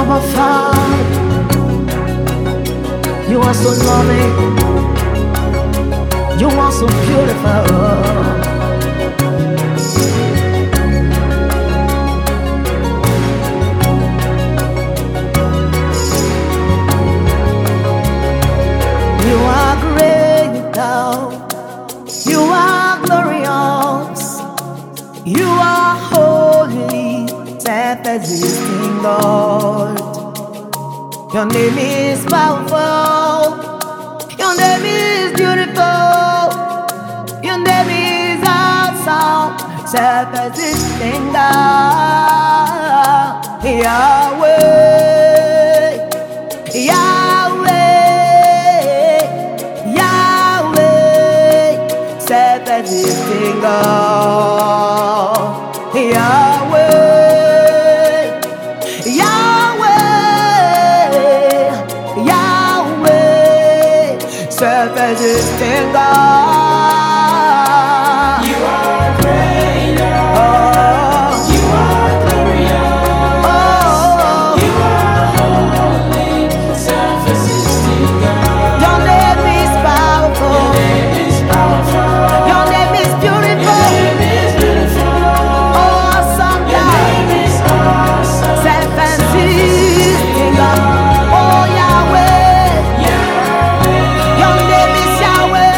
Abba Father, you are so loving, you are so beautiful. You are great, you are glorious, you are holy, self-existing God. Your name is powerful, your name is beautiful, your name is awesome, self-existing God. Yahweh, Yahweh, Yahweh, self-existing God. Yahweh, Yahweh, Yahweh, self-existing God. You are greater. You are glorious. You are holy, self-existing God. Your name is powerful. Your name is powerful. Your name is beautiful. Your name is beautiful. Awesome Your God. name is awesome. Self-existing God. Oh Yahweh. Your name is Yahweh.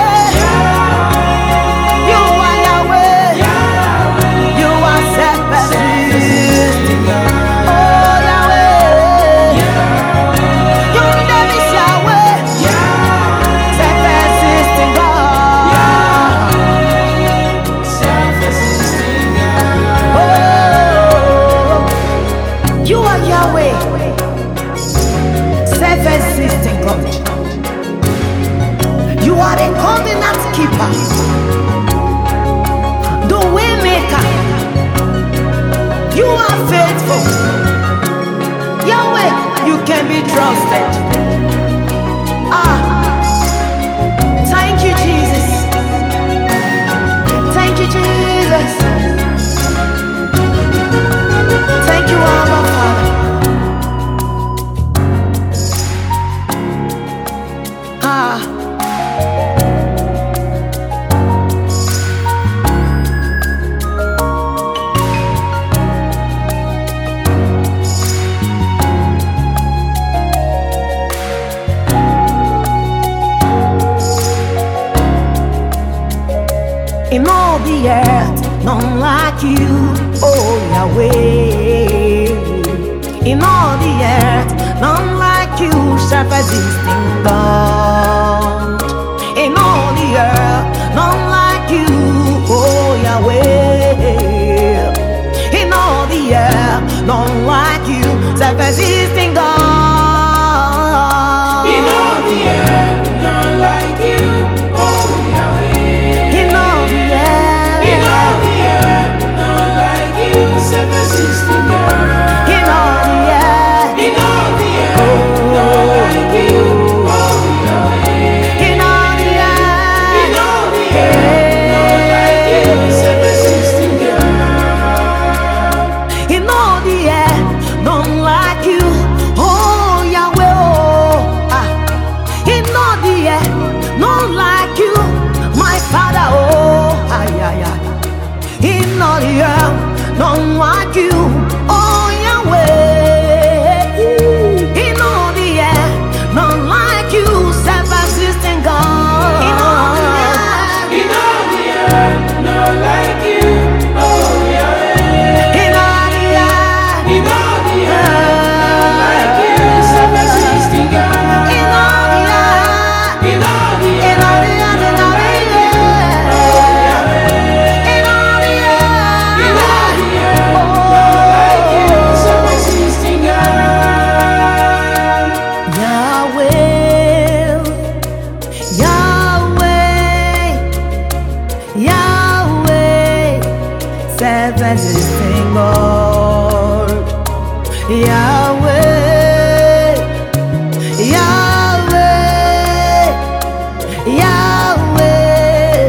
You are Yahweh. You are self-existing God. Oh Yahweh. Your name is Yahweh. Self-existing God. Self-existing God. Oh, you are Yahweh, self-existing God. You are the covenant keeper, the way maker. You are faithful. Yahweh, you can be trusted. Ah, thank you, Jesus. Thank you, Jesus. Thank you, Abba Father. Ah. In all the earth, none like you, oh Yahweh. In all the earth, none like you, self-existing God. In all the earth, none like you, oh Yahweh. In all the earth, none like you, self-existing God. In all the earth, none like you, oh Yahweh. In all the earth, In all the earth, none like you, self-existing God. in all the earth, In all the earth, none like you, oh Yahweh. in all the earth, In all the earth, none like you, self-existing God. in all the earth, none like you, oh Yahweh. Oh, ah. In all the earth, none like you, my Father. Oh, ay, ay, ay. In all the earth, none like you, oh Yahweh. In all the earth, none like you, self-existing God. In all the earth, In all the earth, none like you, oh Yahweh. in all the earth, In all the earth, none like you, self-existing God. in all the earth, In all the in earth, all the earth, in all the earth, in all the earth, in all the earth, oh, none like you, self-existing God. Yahweh, Yahweh, Yahweh, self-existing God. Yahweh, Yahweh, Yahweh,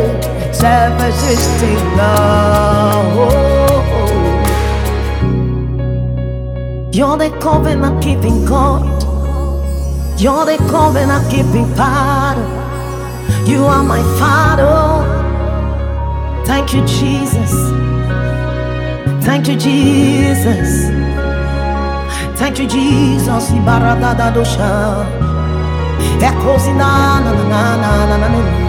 self-existing God. You're the covenant keeping God. You're the covenant keeping Father. You are my Father. Thank you, Jesus. Thank you, Jesus. Thank you, Jesus. Ibaradadadosha. Echoes in na na na na na na na.